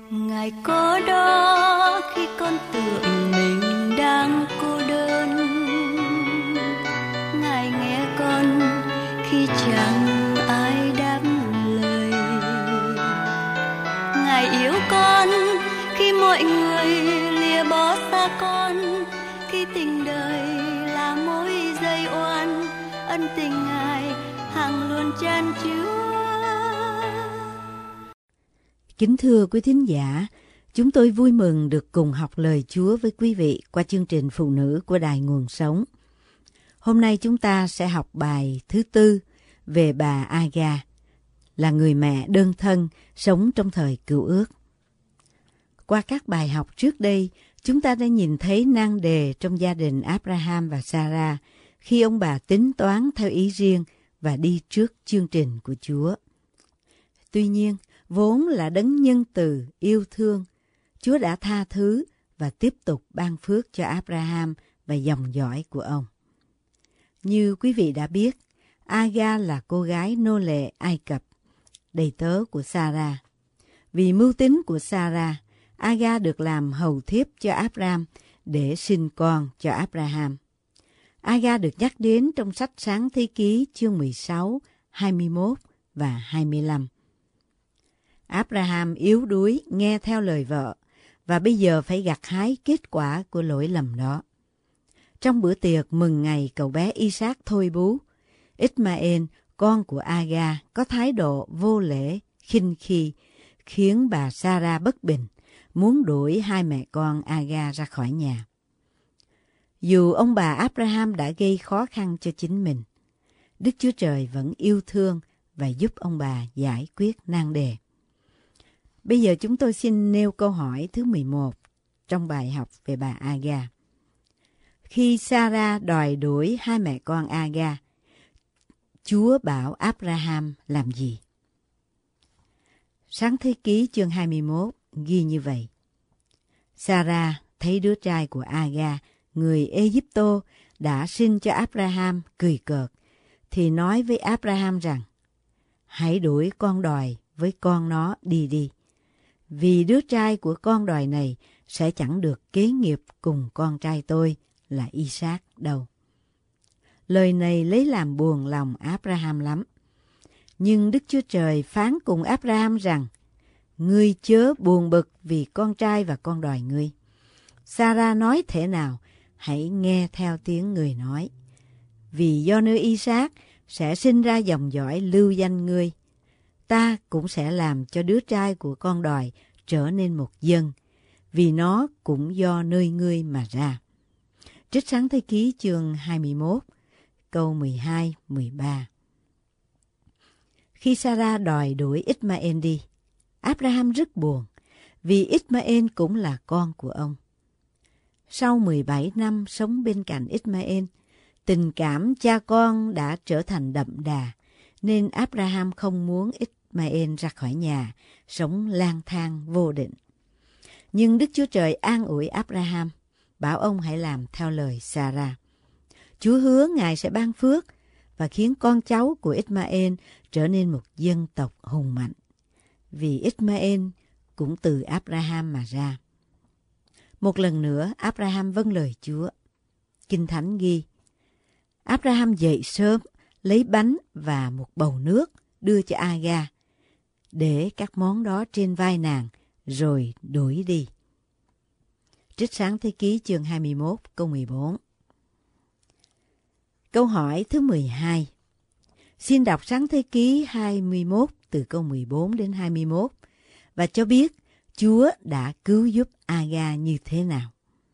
Ngài có đó khi con tưởng mình đang cô đơn, Ngài nghe con khi chẳng ai đáp lời, Ngài yêu con khi mọi người lìa bỏ xa con, khi tình đời là mối dây oan, ân tình Ngài hằng luôn chan chứa. Kính thưa quý thính giả, chúng tôi vui mừng được cùng học lời Chúa với quý vị qua chương trình Phụ nữ của Đài Nguồn Sống. Hôm nay chúng ta sẽ học bài thứ 4 về bà Aga, là người mẹ đơn thân sống trong thời Cựu Ước. Qua các bài học trước đây, chúng ta đã nhìn thấy nan đề trong gia đình Abraham và Sarah khi ông bà tính toán theo ý riêng và đi trước chương trình của Chúa. Tuy nhiên, vốn là đấng nhân từ, yêu thương, Chúa đã tha thứ và tiếp tục ban phước cho Abraham và dòng dõi của ông. Như quý vị đã biết, Aga là cô gái nô lệ Ai Cập, đầy tớ của Sarah. Vì mưu tính của Sarah, Aga được làm hầu thiếp cho Abraham để sinh con cho Abraham. Aga được nhắc đến trong sách Sáng Thế Ký chương 16, 21 và 25. Abraham yếu đuối nghe theo lời vợ và bây giờ phải gặt hái kết quả của lỗi lầm đó. Trong bữa tiệc mừng ngày cậu bé Isaac thôi bú, Ishmael, con của Aga, có thái độ vô lễ, khinh khi, khiến bà Sarah bất bình, muốn đuổi hai mẹ con Aga ra khỏi nhà. Dù ông bà Abraham đã gây khó khăn cho chính mình, Đức Chúa Trời vẫn yêu thương và giúp ông bà giải quyết nan đề. Bây giờ chúng tôi xin nêu câu hỏi thứ 11 trong bài học về bà Aga. Khi Sarah đòi đuổi hai mẹ con Aga, Chúa bảo Abraham làm gì? Sáng Thế Ký chương 21 ghi như vậy. Sarah thấy đứa trai của Aga, người Ê-díptô, đã sinh cho Abraham cười cợt, thì nói với Abraham rằng, hãy đuổi con đòi với con nó đi, vì đứa trai của con đòi này sẽ chẳng được kế nghiệp cùng con trai tôi là Isaac đâu. Lời này lấy làm buồn lòng Abraham lắm. Nhưng Đức Chúa Trời phán cùng Abraham rằng, ngươi chớ buồn bực vì con trai và con đòi ngươi. Sarah nói thế nào, hãy nghe theo tiếng người nói. Vì do nơi Isaac sẽ sinh ra dòng dõi lưu danh ngươi, ta cũng sẽ làm cho đứa trai của con đòi trở nên một dân, vì nó cũng do nơi ngươi mà ra. Trích Sáng Thế Ký chương 21, câu 12-13. Khi Sarah đòi đuổi Ishmael đi, Abraham rất buồn, vì Ishmael cũng là con của ông. Sau 17 năm sống bên cạnh Ishmael, tình cảm cha con đã trở thành đậm đà, nên Abraham không muốn Ishmael ra khỏi nhà, sống lang thang vô định. Nhưng Đức Chúa Trời an ủi Abraham, bảo ông hãy làm theo lời Sarah. Chúa hứa Ngài sẽ ban phước và khiến con cháu của Ishmael trở nên một dân tộc hùng mạnh, vì Ishmael cũng từ Abraham mà ra. Một lần nữa, Abraham vâng lời Chúa. Kinh Thánh ghi, Abraham dậy sớm, lấy bánh và một bầu nước đưa cho Aga, để các món đó trên vai nàng, rồi đuổi đi. Trích Sáng Thế Ký chương 21 câu 14. Câu hỏi thứ 12. Xin đọc Sáng Thế Ký 21 từ câu 14 đến 21 và cho biết Chúa đã cứu giúp Aga như thế nào.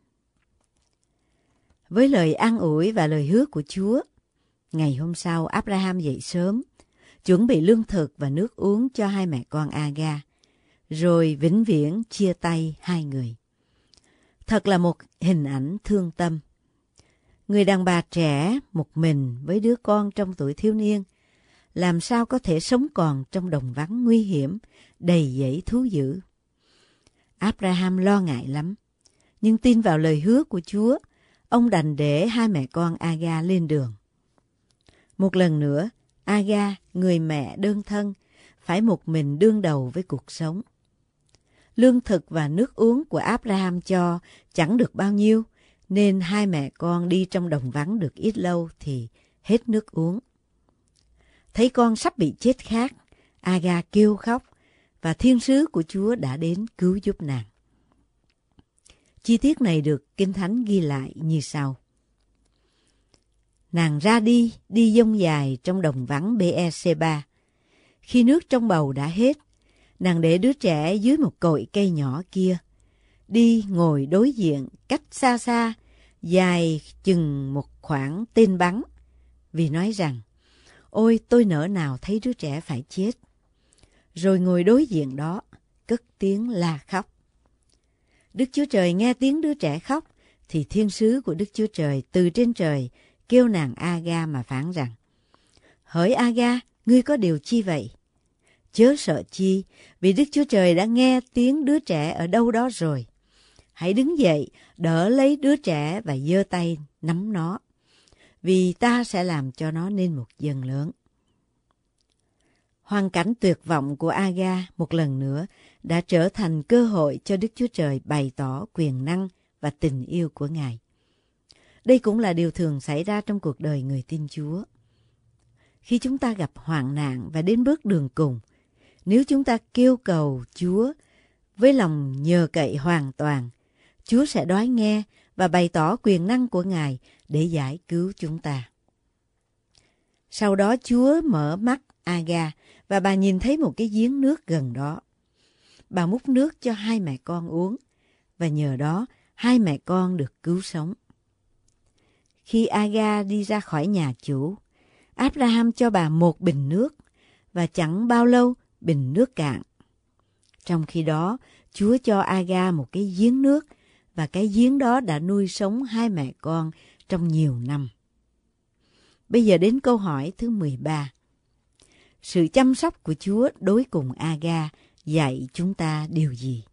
Với lời an ủi và lời hứa của Chúa, ngày hôm sau Abraham dậy sớm, chuẩn bị lương thực và nước uống cho hai mẹ con Aga, rồi vĩnh viễn chia tay hai người. Thật là một hình ảnh thương tâm. Người đàn bà trẻ một mình với đứa con trong tuổi thiếu niên, làm sao có thể sống còn trong đồng vắng nguy hiểm, đầy dẫy thú dữ. Abraham lo ngại lắm, nhưng tin vào lời hứa của Chúa, ông đành để hai mẹ con Aga lên đường. Một lần nữa, Aga, người mẹ đơn thân, phải một mình đương đầu với cuộc sống. Lương thực và nước uống của Abraham cho chẳng được bao nhiêu, nên hai mẹ con đi trong đồng vắng được ít lâu thì hết nước uống. Thấy con sắp bị chết khát, Agar kêu khóc và thiên sứ của Chúa đã đến cứu giúp nàng. Chi tiết này được Kinh Thánh ghi lại như sau. Nàng ra đi dông dài trong đồng vắng Bê-e-sê-ba. Khi nước trong bầu đã hết, nàng để đứa trẻ dưới một cội cây nhỏ kia, đi ngồi đối diện cách xa xa, dài chừng một khoảng tên bắn, vì nói rằng, ôi tôi nỡ nào thấy đứa trẻ phải chết. Rồi ngồi đối diện đó, cất tiếng la khóc. Đức Chúa Trời nghe tiếng đứa trẻ khóc, thì thiên sứ của Đức Chúa Trời từ trên trời kêu nàng Agar mà phán rằng, hỡi Agar, ngươi có điều chi vậy? Chớ sợ chi, vì Đức Chúa Trời đã nghe tiếng đứa trẻ ở đâu đó rồi. Hãy đứng dậy, đỡ lấy đứa trẻ và giơ tay nắm nó, vì ta sẽ làm cho nó nên một dân lớn. Hoàn cảnh tuyệt vọng của Agar một lần nữa đã trở thành cơ hội cho Đức Chúa Trời bày tỏ quyền năng và tình yêu của Ngài. Đây cũng là điều thường xảy ra trong cuộc đời người tin Chúa. Khi chúng ta gặp hoạn nạn và đến bước đường cùng, nếu chúng ta kêu cầu Chúa với lòng nhờ cậy hoàn toàn, Chúa sẽ đói nghe và bày tỏ quyền năng của Ngài để giải cứu chúng ta. Sau đó Chúa mở mắt Agar và bà nhìn thấy một cái giếng nước gần đó. Bà múc nước cho hai mẹ con uống và nhờ đó hai mẹ con được cứu sống. Khi Agar đi ra khỏi nhà chủ, Abraham cho bà một bình nước và chẳng bao lâu bình nước cạn. Trong khi đó, Chúa cho Agar một cái giếng nước và cái giếng đó đã nuôi sống hai mẹ con trong nhiều năm. Bây giờ đến câu hỏi thứ 13. Sự chăm sóc của Chúa đối cùng Agar dạy chúng ta điều gì?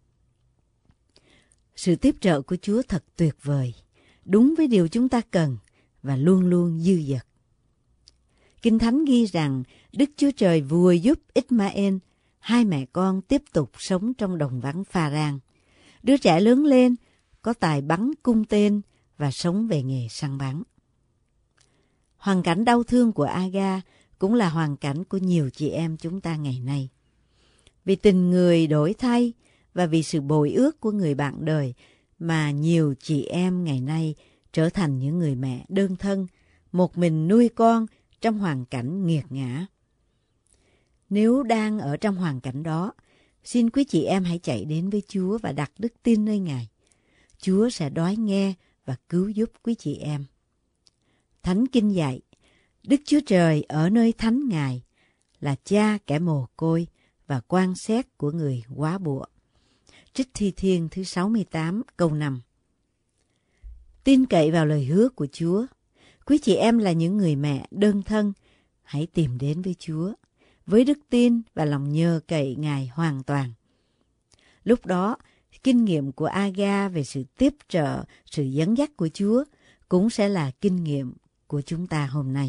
Sự tiếp trợ của Chúa thật tuyệt vời, đúng với điều chúng ta cần và luôn luôn dư dật. Kinh Thánh ghi rằng Đức Chúa Trời vừa giúp Ismael, hai mẹ con tiếp tục sống trong đồng vắng Pha-rang. Đứa trẻ lớn lên, có tài bắn cung tên và sống về nghề săn bắn. Hoàn cảnh đau thương của Agar cũng là hoàn cảnh của nhiều chị em chúng ta ngày nay. Vì tình người đổi thay và vì sự bội ước của người bạn đời mà nhiều chị em ngày nay trở thành những người mẹ đơn thân, một mình nuôi con trong hoàn cảnh nghiệt ngã. Nếu đang ở trong hoàn cảnh đó, xin quý chị em hãy chạy đến với Chúa và đặt đức tin nơi Ngài. Chúa sẽ đói nghe và cứu giúp quý chị em. Thánh Kinh dạy, Đức Chúa Trời ở nơi thánh Ngài là cha kẻ mồ côi và quan xét của người góa bụa. Trích Thi Thiên thứ 68 câu 5. Tin cậy vào lời hứa của Chúa. Quý chị em là những người mẹ đơn thân, hãy tìm đến với Chúa với đức tin và lòng nhờ cậy Ngài hoàn toàn. Lúc đó, kinh nghiệm của Agar về sự tiếp trợ, sự dẫn dắt của Chúa cũng sẽ là kinh nghiệm của chúng ta hôm nay.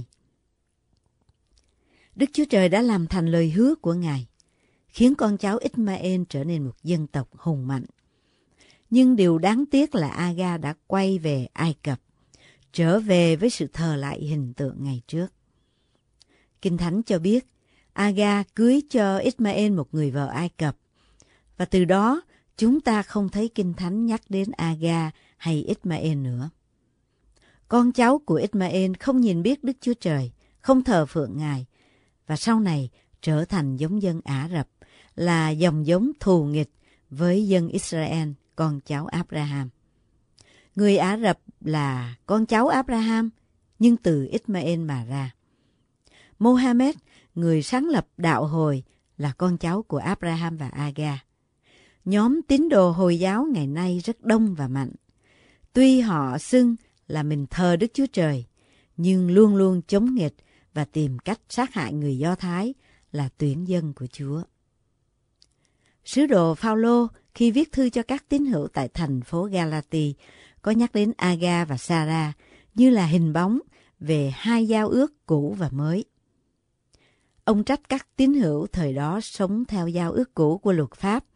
Đức Chúa Trời đã làm thành lời hứa của Ngài, khiến con cháu Ismael trở nên một dân tộc hùng mạnh. Nhưng điều đáng tiếc là Agar đã quay về Ai Cập, trở về với sự thờ lại hình tượng ngày trước. Kinh Thánh cho biết, Agar cưới cho Ismael một người vợ Ai Cập, và từ đó chúng ta không thấy Kinh Thánh nhắc đến Agar hay Ismael nữa. Con cháu của Ismael không nhìn biết Đức Chúa Trời, không thờ phượng Ngài, và sau này trở thành giống dân Ả Rập, là dòng giống thù nghịch với dân Israel, con cháu Abraham. Người Ả Rập là con cháu Abraham, nhưng từ Ismael mà ra. Mohammed, người sáng lập đạo Hồi, là con cháu của Abraham và Agar. Nhóm tín đồ Hồi giáo ngày nay rất đông và mạnh. Tuy họ xưng là mình thờ Đức Chúa Trời, nhưng luôn luôn chống nghịch và tìm cách sát hại người Do Thái là tuyển dân của Chúa. Sứ đồ Phao-lô khi viết thư cho các tín hữu tại thành phố Galati có nhắc đến Agar và Sarah như là hình bóng về hai giao ước cũ và mới. Ông trách các tín hữu thời đó sống theo giao ước cũ của luật pháp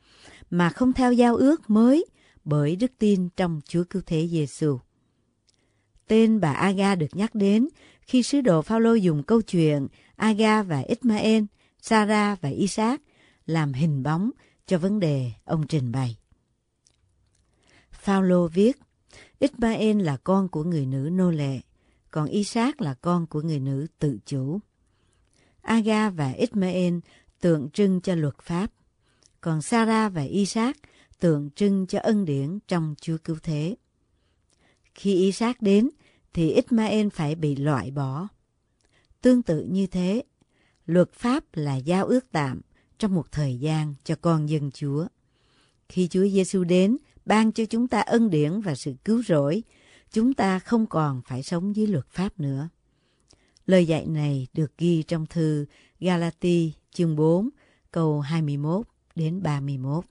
mà không theo giao ước mới bởi đức tin trong Chúa Cứu Thế Giêsu. Tên bà Aga được nhắc đến khi sứ đồ Phao-lô dùng câu chuyện Aga và Ishmael, Sarah và Isaac làm hình bóng cho vấn đề ông trình bày. Phao-lô viết, Ishmael là con của người nữ nô lệ, còn Isaac là con của người nữ tự chủ. Aga và Ishmael tượng trưng cho luật pháp, còn Sarah và Isaac tượng trưng cho ân điển trong Chúa Cứu Thế. Khi Isaac đến, thì Ishmael phải bị loại bỏ. Tương tự như thế, luật pháp là giao ước tạm trong một thời gian cho con dân Chúa. Khi Chúa Giêsu đến, ban cho chúng ta ân điển và sự cứu rỗi, chúng ta không còn phải sống dưới luật pháp nữa. Lời dạy này được ghi trong thư Galati chương 4, câu 21 đến 31.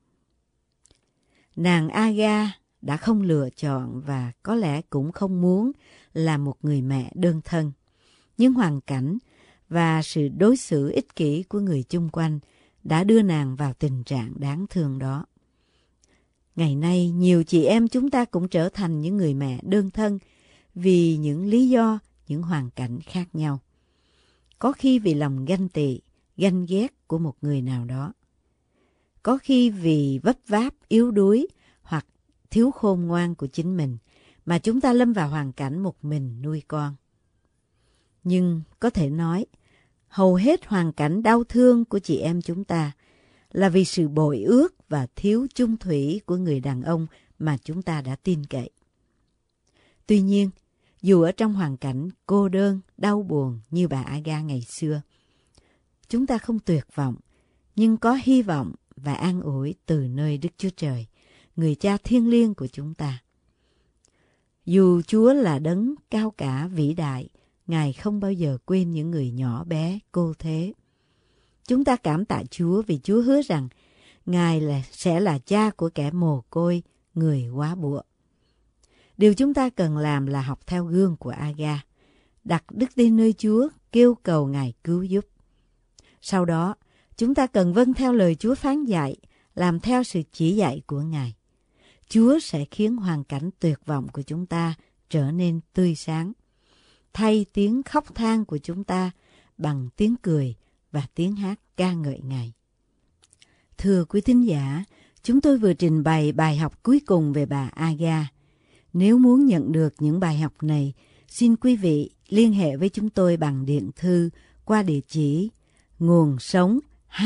Nàng Aga đã không lựa chọn và có lẽ cũng không muốn là một người mẹ đơn thân. Nhưng hoàn cảnh và sự đối xử ích kỷ của người chung quanh đã đưa nàng vào tình trạng đáng thương đó. Ngày nay, nhiều chị em chúng ta cũng trở thành những người mẹ đơn thân vì những lý do, những hoàn cảnh khác nhau. Có khi vì lòng ganh tị, ganh ghét của một người nào đó. Có khi vì vấp váp, yếu đuối hoặc thiếu khôn ngoan của chính mình mà chúng ta lâm vào hoàn cảnh một mình nuôi con. Nhưng có thể nói, hầu hết hoàn cảnh đau thương của chị em chúng ta là vì sự bội ước và thiếu chung thủy của người đàn ông mà chúng ta đã tin cậy. Tuy nhiên, dù ở trong hoàn cảnh cô đơn, đau buồn như bà Aga ngày xưa, chúng ta không tuyệt vọng, nhưng có hy vọng và an ủi từ nơi Đức Chúa Trời, người Cha thiêng liêng của chúng ta. Dù Chúa là đấng cao cả vĩ đại, Ngài không bao giờ quên những người nhỏ bé, cô thế. Chúng ta cảm tạ Chúa vì Chúa hứa rằng Ngài sẽ là cha của kẻ mồ côi, người góa bụa. Điều chúng ta cần làm là học theo gương của Aga, đặt đức tin nơi Chúa, kêu cầu Ngài cứu giúp. Sau đó, chúng ta cần vâng theo lời Chúa phán dạy, làm theo sự chỉ dạy của Ngài. Chúa sẽ khiến hoàn cảnh tuyệt vọng của chúng ta trở nên tươi sáng, thay tiếng khóc than của chúng ta bằng tiếng cười và tiếng hát ca ngợi Ngài. Thưa quý thính giả, chúng tôi vừa trình bày bài học cuối cùng về bà Aga. Nếu muốn nhận được những bài học này, xin quý vị liên hệ với chúng tôi bằng điện thư qua địa chỉ nguồn sống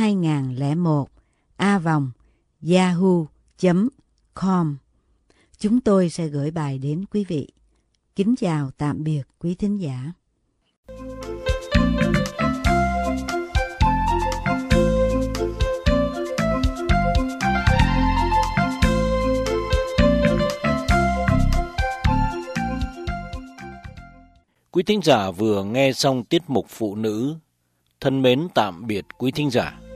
2001@yahoo.com. Chúng tôi sẽ gửi bài đến quý vị. Kính chào tạm biệt quý thính giả. Quý thính giả vừa nghe xong tiết mục Phụ Nữ. Thân mến tạm biệt quý thính giả.